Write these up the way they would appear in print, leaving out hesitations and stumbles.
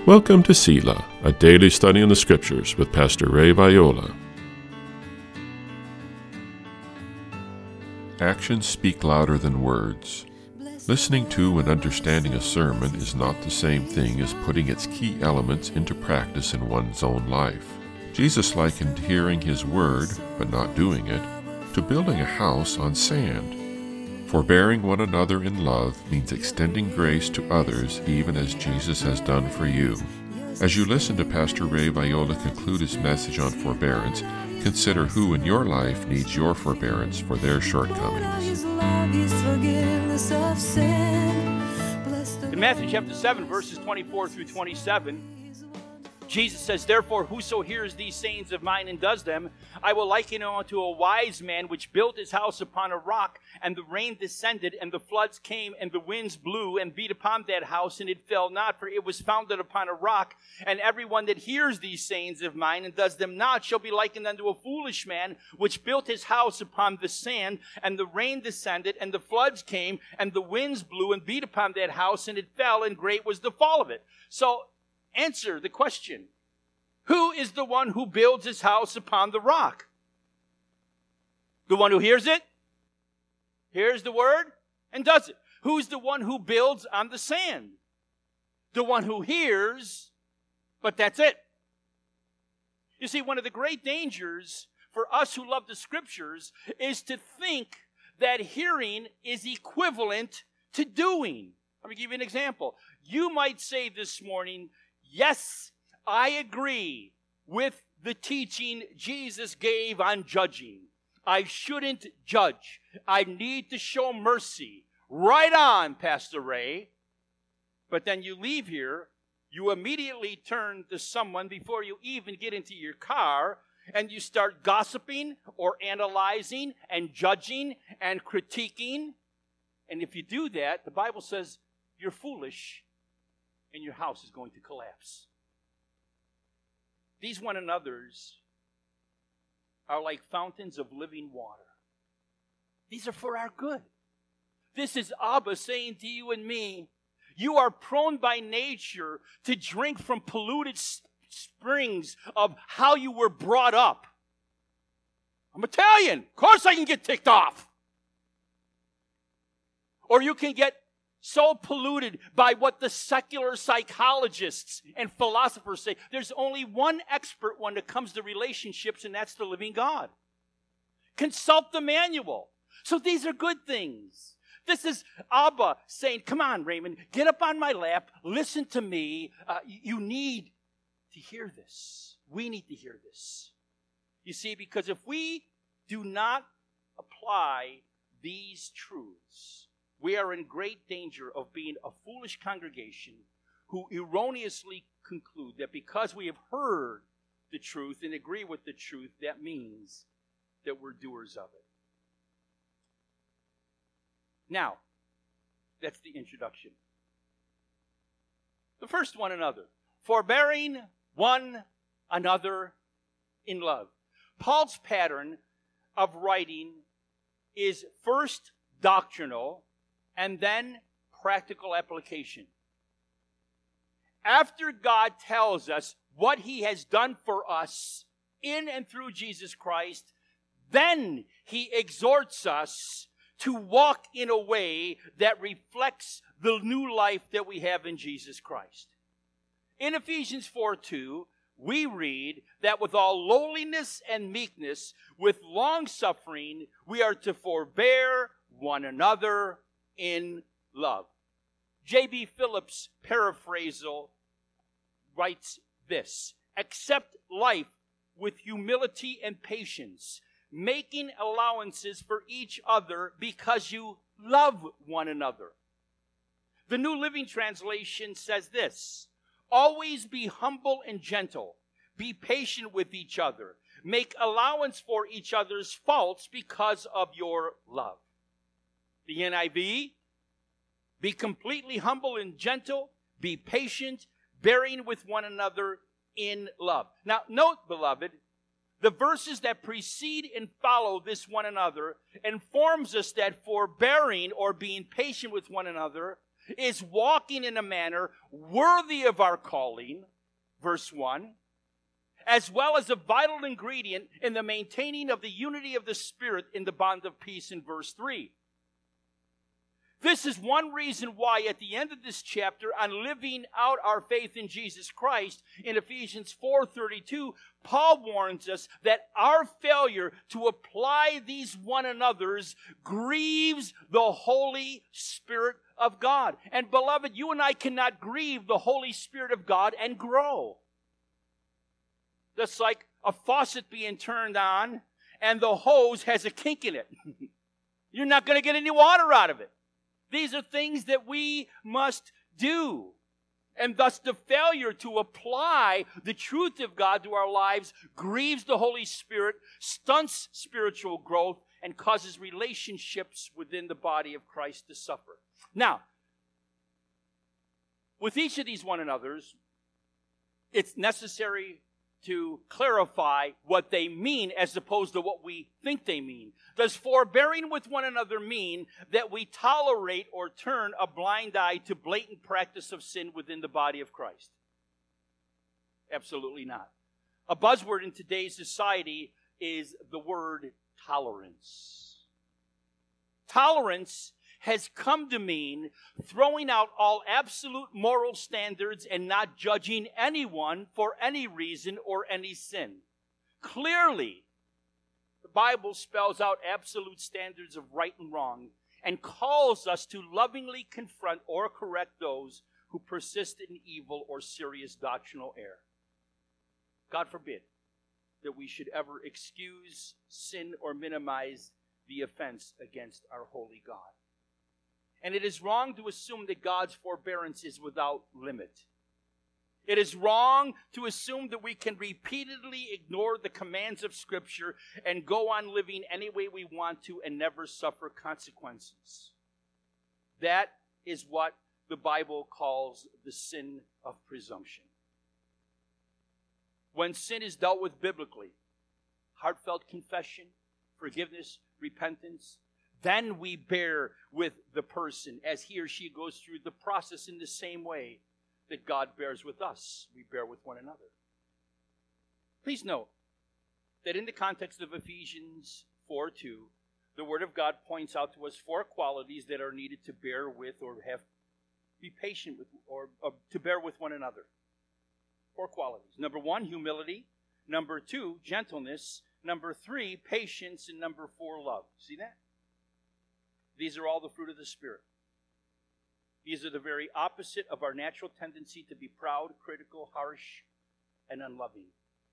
Welcome to Selah, a daily study in the Scriptures with Pastor Ray Viola. Actions speak louder than words. Listening to and understanding a sermon is not the same thing as putting its key elements into practice in one's own life. Jesus likened hearing His word, but not doing it, to building a house on sand. Forbearing one another in love means extending grace to others even as Jesus has done for you. As you listen to Pastor Ray Viola conclude his message on forbearance, consider who in your life needs your forbearance for their shortcomings. In Matthew chapter 7, verses 24 through 27, Jesus says, "Therefore, whoso hears these sayings of mine and does them, I will liken him unto a wise man which built his house upon a rock, and the rain descended, and the floods came, and the winds blew, and beat upon that house, and it fell not, for it was founded upon a rock. And everyone that hears these sayings of mine and does them not shall be likened unto a foolish man which built his house upon the sand, and the rain descended, and the floods came, and the winds blew, and beat upon that house, and it fell, and great was the fall of it." So, answer the question. Who is the one who builds his house upon the rock? The one who hears it, hears the word, and does it. Who's the one who builds on the sand? The one who hears, but that's it. You see, one of the great dangers for us who love the Scriptures is to think that hearing is equivalent to doing. Let me give you an example. You might say this morning, "Yes, I agree with the teaching Jesus gave on judging. I shouldn't judge. I need to show mercy." Right on, Pastor Ray. But then you leave here, you immediately turn to someone before you even get into your car, and you start gossiping or analyzing and judging and critiquing. And if you do that, the Bible says you're foolish and your house is going to collapse. These one another's are like fountains of living water. These are for our good. This is Abba saying to you and me, you are prone by nature to drink from polluted springs of how you were brought up. I'm Italian. Of course I can get ticked off. Or you can get so polluted by what the secular psychologists and philosophers say. There's only one expert when it comes to relationships, and that's the living God. Consult the manual. So these are good things. This is Abba saying, "Come on, Raymond, get up on my lap, listen to me. You need to hear this. We need to hear this." You see, because if we do not apply these truths, we are in great danger of being a foolish congregation who erroneously conclude that because we have heard the truth and agree with the truth, that means that we're doers of it. Now, that's the introduction. The first one another. Forbearing one another in love. Paul's pattern of writing is first doctrinal, and then practical application. After God tells us what He has done for us in and through Jesus Christ, then He exhorts us to walk in a way that reflects the new life that we have in Jesus Christ. In Ephesians 4:2, we read that with all lowliness and meekness, with long-suffering, we are to forbear one another in love. J.B. Phillips' paraphrasal writes this: "Accept life with humility and patience, making allowances for each other because you love one another." The New Living Translation says this: "Always be humble and gentle. Be patient with each other. Make allowance for each other's faults because of your love." The NIV, "Be completely humble and gentle, be patient, bearing with one another in love." Now, note, beloved, the verses that precede and follow this one another informs us that forbearing or being patient with one another is walking in a manner worthy of our calling, verse 1, as well as a vital ingredient in the maintaining of the unity of the Spirit in the bond of peace in verse 3. This is one reason why at the end of this chapter, on living out our faith in Jesus Christ, in Ephesians 4:32, Paul warns us that our failure to apply these one another's grieves the Holy Spirit of God. And beloved, you and I cannot grieve the Holy Spirit of God and grow. That's like a faucet being turned on and the hose has a kink in it. You're not going to get any water out of it. These are things that we must do. And thus the failure to apply the truth of God to our lives grieves the Holy Spirit, stunts spiritual growth, and causes relationships within the body of Christ to suffer. Now, with each of these one another's, it's necessary to clarify what they mean as opposed to what we think they mean. Does forbearing with one another mean that we tolerate or turn a blind eye to blatant practice of sin within the body of Christ? Absolutely not. A buzzword in today's society is the word tolerance. Tolerance has come to mean throwing out all absolute moral standards and not judging anyone for any reason or any sin. Clearly, the Bible spells out absolute standards of right and wrong and calls us to lovingly confront or correct those who persist in evil or serious doctrinal error. God forbid that we should ever excuse sin or minimize the offense against our holy God. And it is wrong to assume that God's forbearance is without limit. It is wrong to assume that we can repeatedly ignore the commands of Scripture and go on living any way we want to and never suffer consequences. That is what the Bible calls the sin of presumption. When sin is dealt with biblically, heartfelt confession, forgiveness, repentance, then we bear with the person as he or she goes through the process in the same way that God bears with us. We bear with one another. Please note that in the context of Ephesians 4:2, the Word of God points out to us 4 qualities that are needed to bear with or be patient with or to bear with one another. 4 qualities. Number 1, humility. Number 2, gentleness. Number 3, patience. And number 4, love. See that? These are all the fruit of the Spirit. These are the very opposite of our natural tendency to be proud, critical, harsh, and unloving.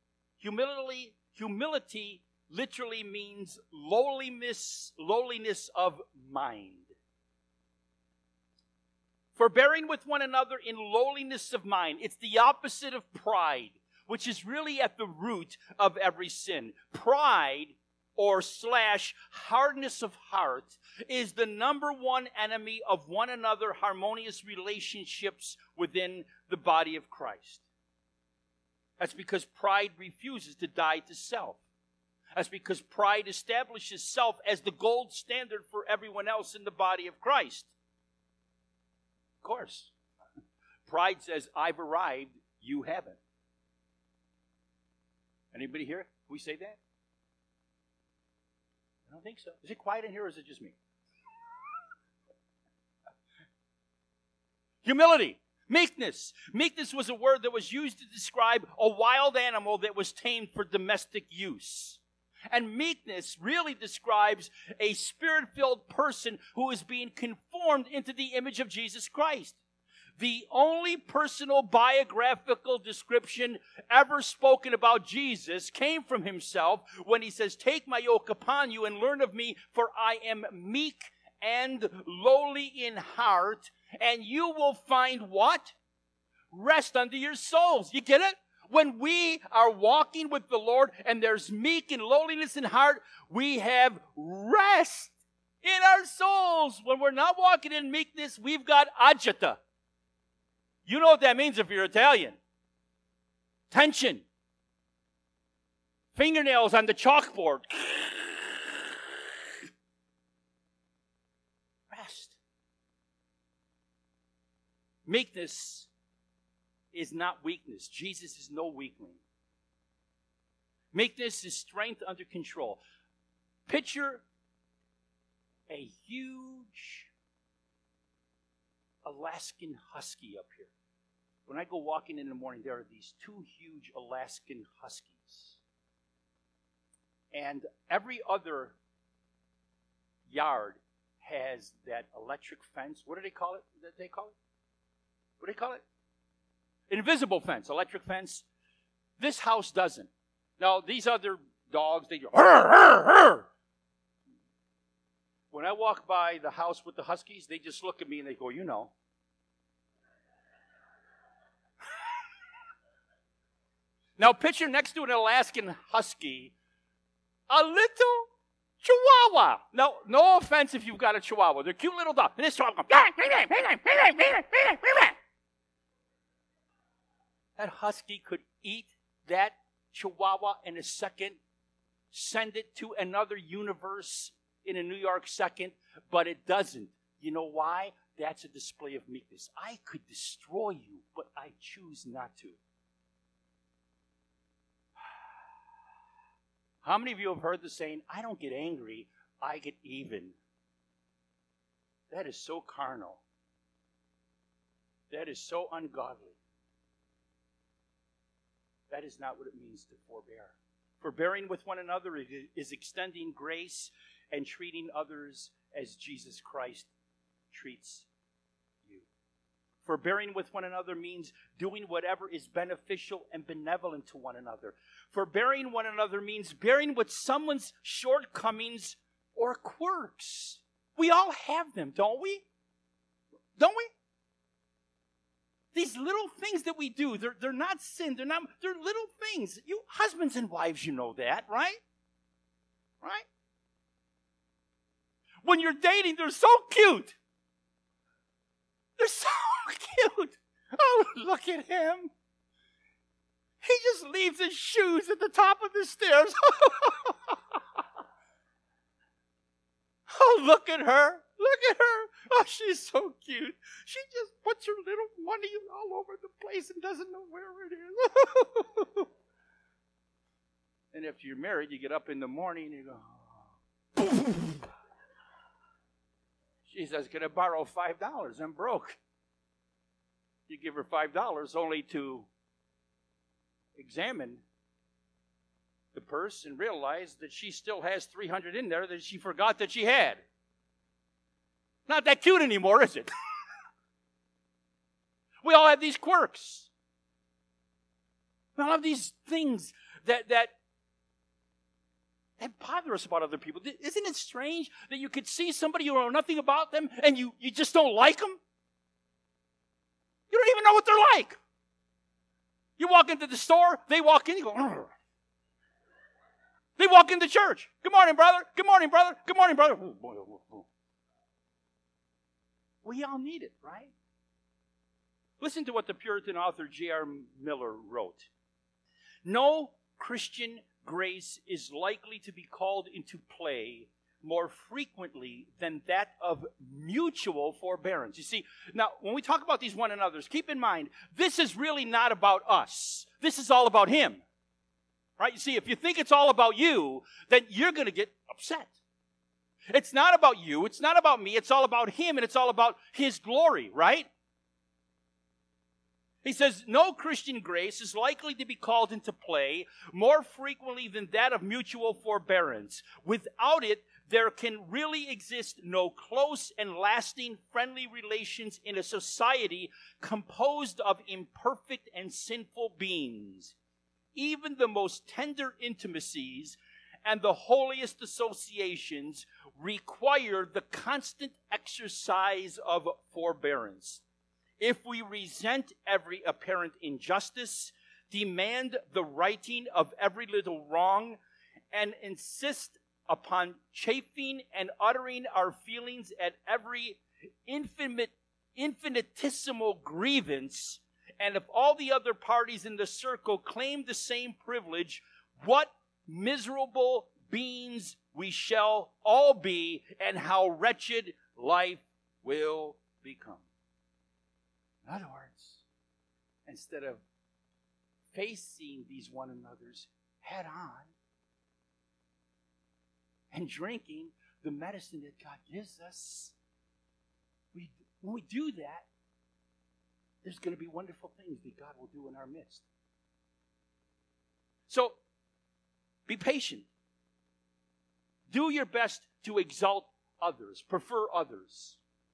Humility literally means lowliness of mind. Forbearing with one another in lowliness of mind. It's the opposite of pride, which is really at the root of every sin. Pride or / hardness of heart is the number one enemy of one another harmonious relationships within the body of Christ. That's because pride refuses to die to self. That's because pride establishes self as the gold standard for everyone else in the body of Christ. Of course. Pride says, I've arrived, you haven't. Anybody here? Can we say that? I don't think so. Is it quiet in here or is it just me? Humility. Meekness. Meekness was a word that was used to describe a wild animal that was tamed for domestic use. And meekness really describes a spirit-filled person who is being conformed into the image of Jesus Christ. The only personal biographical description ever spoken about Jesus came from himself when he says, take my yoke upon you and learn of me, for I am meek and lowly in heart, and you will find what? Rest unto your souls. You get it? When we are walking with the Lord and there's meek and lowliness in heart, we have rest in our souls. When we're not walking in meekness, we've got agita. You know what that means if you're Italian. Tension. Fingernails on the chalkboard. Rest. Meekness is not weakness. Jesus is no weakling. Meekness is strength under control. Picture a huge Alaskan husky up here. When I go walking in the morning, there are these two huge Alaskan huskies. And every other yard has that electric fence. What do they call it? What do they call it? Invisible fence, electric fence. This house doesn't. Now, these other dogs, they go, "Arr, arr, arr." When I walk by the house with the huskies, they just look at me and they go, you know. Now, picture next to an Alaskan husky, a little Chihuahua. Now, no offense if you've got a Chihuahua. They're cute little dogs. And this Chihuahua goes, that husky could eat that Chihuahua in a second, send it to another universe in a New York second, but it doesn't. You know why? That's a display of meekness. I could destroy you, but I choose not to. How many of you have heard the saying, I don't get angry, I get even? That is so carnal. That is so ungodly. That is not what it means to forbear. Forbearing with one another is extending grace and treating others as Jesus Christ treats you. Forbearing with one another means doing whatever is beneficial and benevolent to one another. Forbearing one another means bearing with someone's shortcomings or quirks. We all have them, don't we? Don't we? These little things that we do, they're not sin. They're little things. You husbands and wives, you know that, right? Right? When you're dating, they're so cute. They're so cute. Oh, look at him. He just leaves his shoes at the top of the stairs. Oh, look at her. Look at her. Oh, she's so cute. She just puts her little money all over the place and doesn't know where it is. And if you're married, you get up in the morning and you go, oh. She says, can I borrow $5? I'm broke. You give her $5 only to examine the purse and realize that she still has $300 in there that she forgot that she had. Not that cute anymore, is it? We all have these quirks. We all have these things that bother us about other people. Isn't it strange that you could see somebody you know nothing about them and you just don't like them? You don't even know what they're like. You walk into the store, they walk in, you go, "Arr." They walk into church. Good morning, brother. Good morning, brother. Good morning, brother. Oh, boy, oh, oh. We all need it, right? Listen to what the Puritan author J.R. Miller wrote. No Christian grace is likely to be called into play more frequently than that of mutual forbearance. You see, now, when we talk about these one another's, keep in mind, this is really not about us. This is all about him. Right? You see, if you think it's all about you, then you're going to get upset. It's not about you. It's not about me. It's all about him, and it's all about his glory, right? He says, no Christian grace is likely to be called into play more frequently than that of mutual forbearance. Without it, there can really exist no close and lasting friendly relations in a society composed of imperfect and sinful beings. Even the most tender intimacies and the holiest associations require the constant exercise of forbearance. If we resent every apparent injustice, demand the righting of every little wrong, and insist upon chafing and uttering our feelings at every infinitesimal grievance, and if all the other parties in the circle claim the same privilege, what miserable beings we shall all be, and how wretched life will become. In other words, instead of facing these one another's head on and drinking the medicine that God gives us, when we do that, there's going to be wonderful things that God will do in our midst. So, be patient. Do your best to exalt others, prefer others.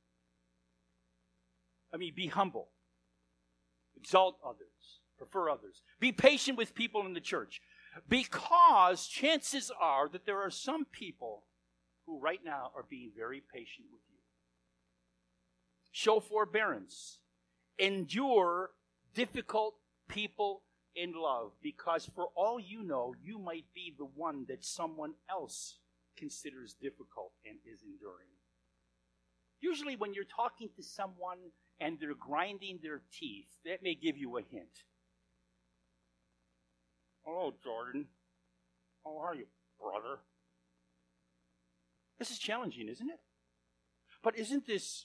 Be humble. Exalt others, prefer others. Be patient with people in the church, because chances are that there are some people who right now are being very patient with you. Show forbearance. Endure difficult people in love, because for all you know, you might be the one that someone else considers difficult and is enduring. Usually when you're talking to someone and they're grinding their teeth, that may give you a hint. Hello, Jordan. How are you, brother? This is challenging, isn't it? But isn't this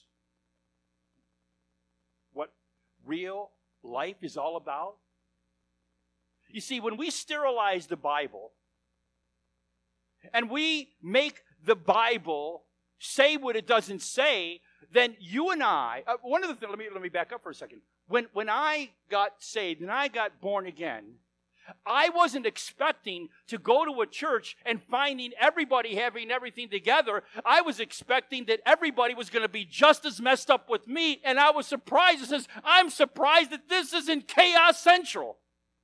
what real life is all about? You see, when we sterilize the Bible and we make the Bible say what it doesn't say, then you and I, one of the things, let me back up for a second. When I got saved and I got born again, I wasn't expecting to go to a church and finding everybody having everything together. I was expecting that everybody was going to be just as messed up with me, and I was surprised. It says, I'm surprised that this isn't chaos central.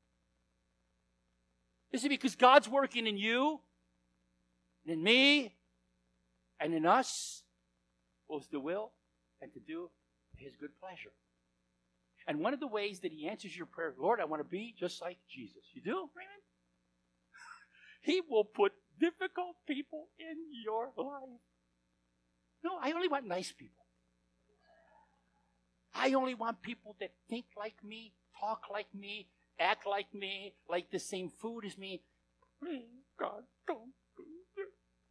Is it because God's working in you, and in me, and in us, both to will and to do His good pleasure? And one of the ways that He answers your prayer, Lord, I want to be just like Jesus. You do, Raymond? He will put difficult people in your life. No, I only want nice people. I only want people that think like me, talk like me, act like me, like the same food as me. Please, God, don't do this.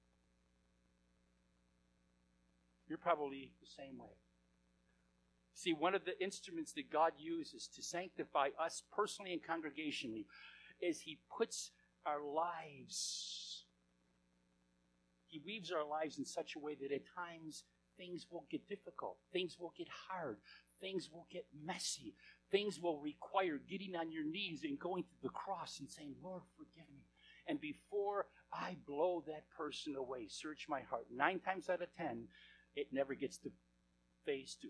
You're probably the same way. See, one of the instruments that God uses to sanctify us personally and congregationally is He puts our lives, He weaves our lives in such a way that at times things will get difficult, things will get hard, things will get messy, things will require getting on your knees and going to the cross and saying, Lord, forgive me. And before I blow that person away, search my heart. 9 times out of 10, it never gets to phase 2.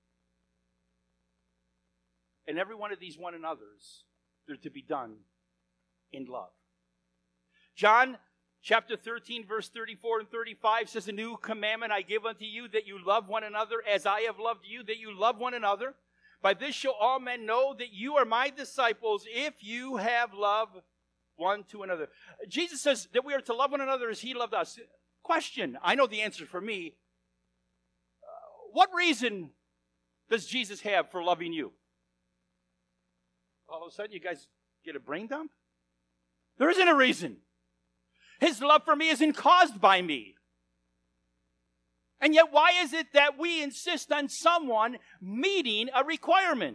And every one of these one another's, they're to be done in love. John chapter 13, verse 34 and 35 says, a new commandment I give unto you, that you love one another as I have loved you, that you love one another. By this shall all men know that you are my disciples, if you have love one to another. Jesus says that we are to love one another as He loved us. Question, I know the answer for me. What reason does Jesus have for loving you? All of a sudden, you guys get a brain dump? There isn't a reason. His love for me isn't caused by me. And yet, why is it that we insist on someone meeting a requirement?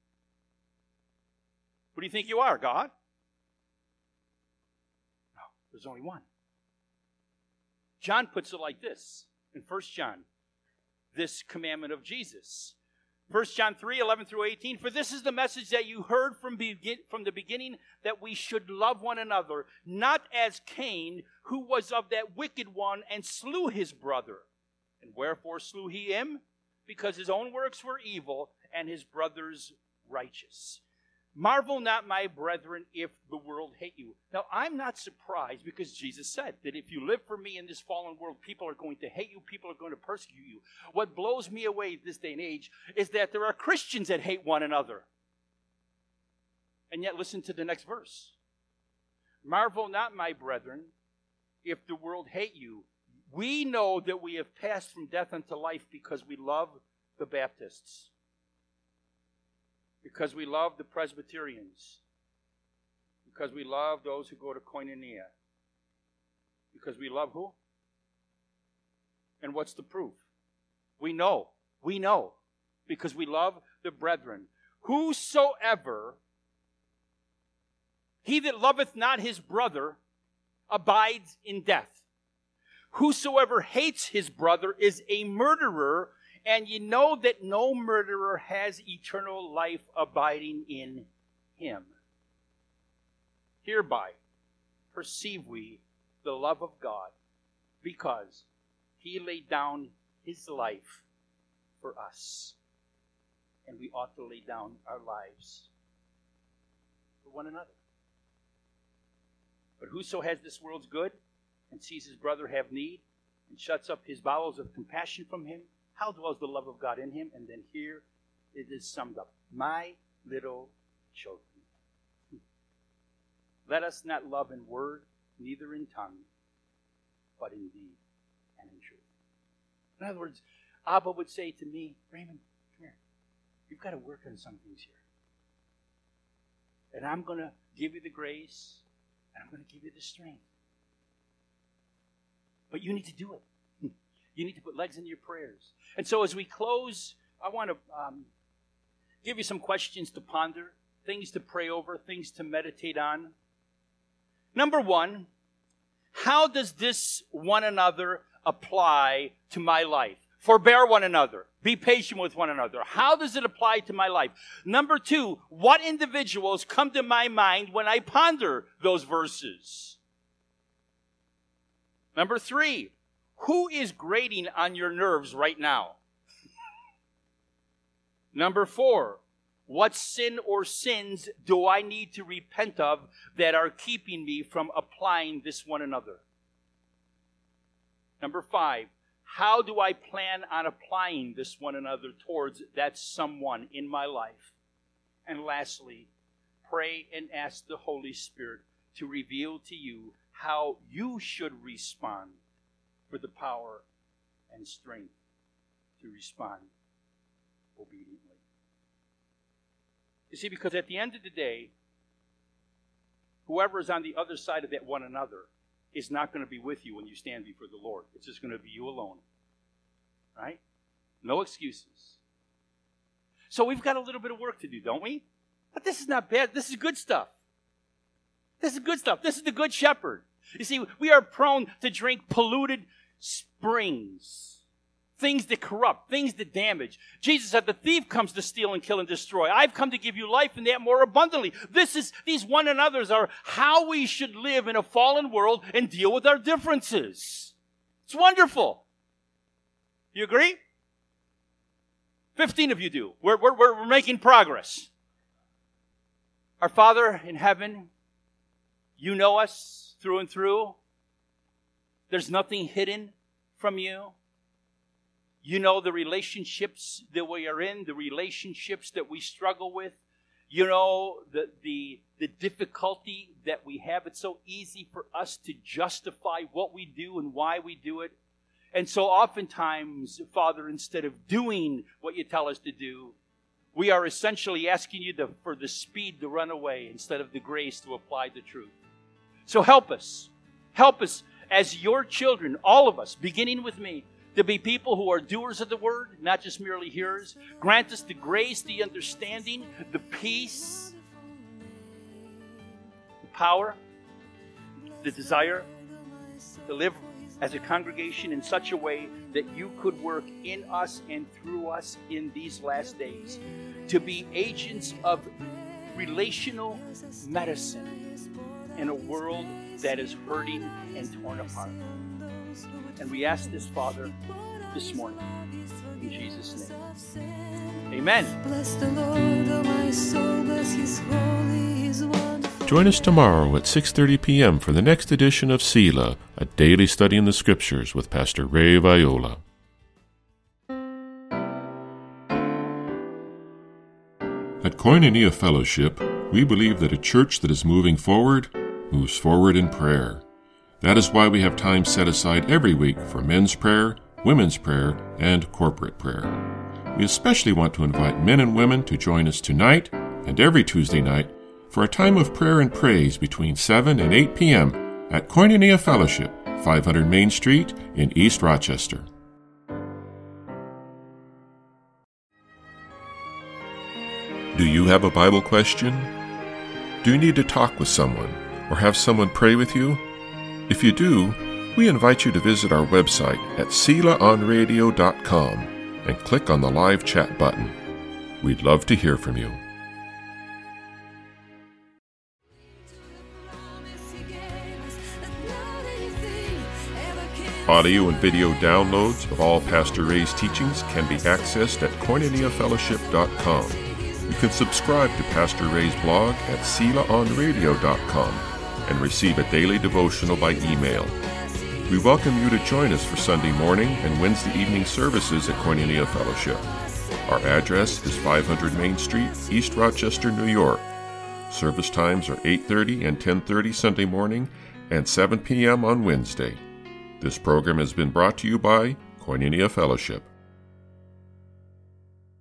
Who do you think you are, God? No, there's only one. John puts it like this in 1 John, this commandment of Jesus. 1 John 3, 11 through 18, for this is the message that you heard from the beginning, that we should love one another, not as Cain, who was of that wicked one and slew his brother. And wherefore slew he him? Because his own works were evil and his brother's righteous. Marvel not, my brethren, if the world hate you. Now, I'm not surprised, because Jesus said that if you live for me in this fallen world, people are going to hate you, people are going to persecute you. What blows me away this day and age is that there are Christians that hate one another. And yet, listen to the next verse. Marvel not, my brethren, if the world hate you. We know that we have passed from death unto life because we love the Baptists. Because we love the Presbyterians. Because we love those who go to Koinonia. Because we love who? And what's the proof? We know. because we love the brethren. Whosoever, he that loveth not his brother abides in death. Whosoever hates his brother is a murderer, and ye know that no murderer has eternal life abiding in him. Hereby perceive we the love of God, because he laid down his life for us, and we ought to lay down our lives for one another. But whoso has this world's good and sees his brother have need and shuts up his bowels of compassion from him, how dwells the love of God in him? And then here it is summed up. My little children, let us not love in word, neither in tongue, but in deed and in truth. In other words, Abba would say to me, Raymond, come here. You've got to work on some things here. And I'm going to give you the grace, and I'm going to give you the strength. But you need to do it. You need to put legs in your prayers. And so as we close, I want to give you some questions to ponder, things to pray over, things to meditate on. Number one, how does this one another apply to my life? Forbear one another. Be patient with one another. How does it apply to my life? Number two, what individuals come to my mind when I ponder those verses? Number three, who is grating on your nerves right now? Number four, what sin or sins do I need to repent of that are keeping me from applying this one another? Number five, how do I plan on applying this one another towards that someone in my life? And lastly, pray and ask the Holy Spirit to reveal to you how you should respond for the power and strength to respond obediently. You see, because at the end of the day, whoever is on the other side of that one another is not going to be with you when you stand before the Lord. It's just going to be you alone. Right? No excuses. So we've got a little bit of work to do, don't we? But this is not bad. This is good stuff. This is good stuff. This is the Good Shepherd. You see, we are prone to drink polluted springs. Things that corrupt, things that damage. Jesus said, the thief comes to steal and kill and destroy. I've come to give you life and that more abundantly. These one another's are how we should live in a fallen world and deal with our differences. It's wonderful. You agree? 15 of you do. We're making progress. Our Father in heaven, you know us through and through. There's nothing hidden from you. You know the relationships that we are in, the relationships that we struggle with. You know the difficulty that we have. It's so easy for us to justify what we do and why we do it. And so oftentimes, Father, instead of doing what you tell us to do, we are essentially asking you for the speed to run away instead of the grace to apply the truth. So help us. Help us as your children, all of us, beginning with me, to be people who are doers of the word, not just merely hearers. Grant us the grace, the understanding, the peace, the power, the desire to live as a congregation in such a way that you could work in us and through us in these last days. To be agents of relational medicine in a world that is hurting and torn apart. And we ask this, Father, this morning. In Jesus' name. Amen. Bless the Lord, oh my soul, bless his holy, his wonderful. Join us tomorrow at 6:30 p.m. for the next edition of Selah, a daily study in the Scriptures with Pastor Ray Viola. At Koinonia Fellowship, we believe that a church that is moving forward moves forward in prayer. That is why we have time set aside every week for men's prayer, women's prayer, and corporate prayer. We especially want to invite men and women to join us tonight and every Tuesday night for a time of prayer and praise between 7 and 8 p.m. at Koinonia Fellowship, 500 Main Street in East Rochester. Do you have a Bible question? Do you need to talk with someone or have someone pray with you? If you do, we invite you to visit our website at SelaOnRadio.com and click on the live chat button. We'd love to hear from you. Audio and video downloads of all Pastor Ray's teachings can be accessed at KoinoniaFellowship.com. You can subscribe to Pastor Ray's blog at SelaOnRadio.com and receive a daily devotional by email. We welcome you to join us for Sunday morning and Wednesday evening services at Koinonia Fellowship. Our address is 500 Main Street, East Rochester, New York. Service times are 8:30 and 10:30 Sunday morning and 7 p.m. on Wednesday. This program has been brought to you by Koinonia Fellowship.